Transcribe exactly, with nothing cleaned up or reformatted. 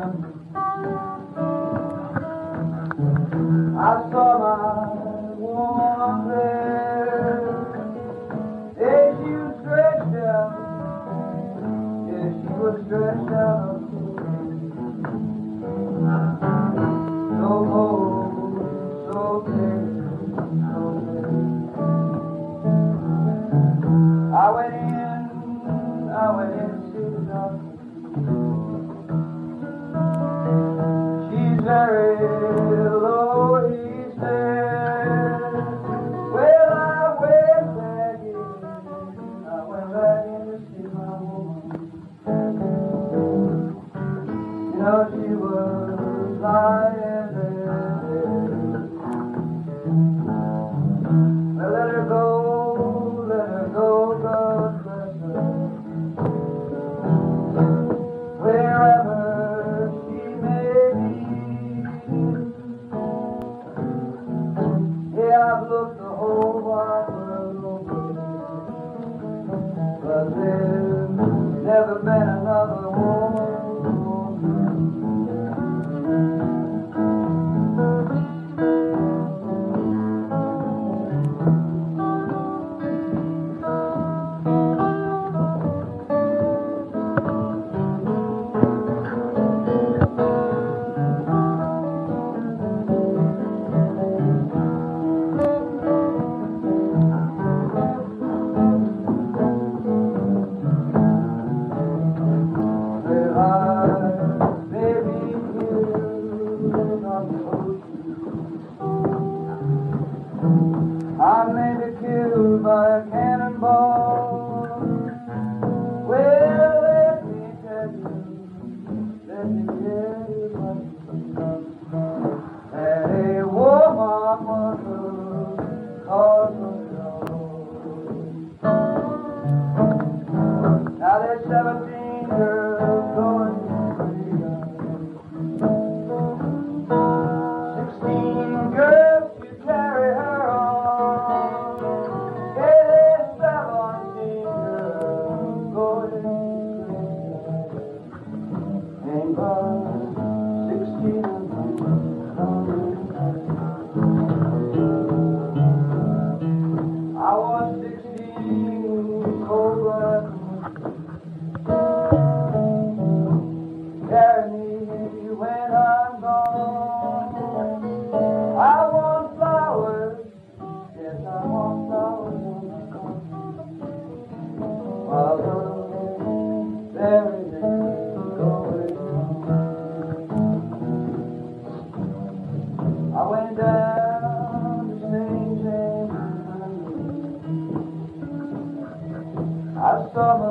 I saw my woman there. Yeah, she was stretched out. Yeah, she was stretched out. So cold, so thick, so thick. I went in, I went in to see the doctor. She's very low, he said. Well, I went back in, I went back in to see my woman. You know, she was lying there. Well, let her go, let her go, God bless her. Wherever she may be. Yeah, I've looked the whole wide world over, but there's never been another woman. I may be killed by a cannonball. Well, let me tell you, let me tell you that a woman was a cause of love. Now there's seventeen girls going to freedom. Sixteen girls to carry her on. I was sixteen, cold blood. Carry me when I'm gone. I want flowers, yes, I want flowers when I'm gone. While the very days going on. I went down to Saint James. I saw my